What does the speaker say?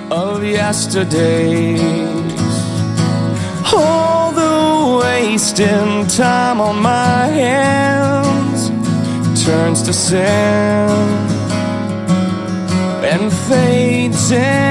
of yesterdays. All the wasting time on my hands turns to sand and fades in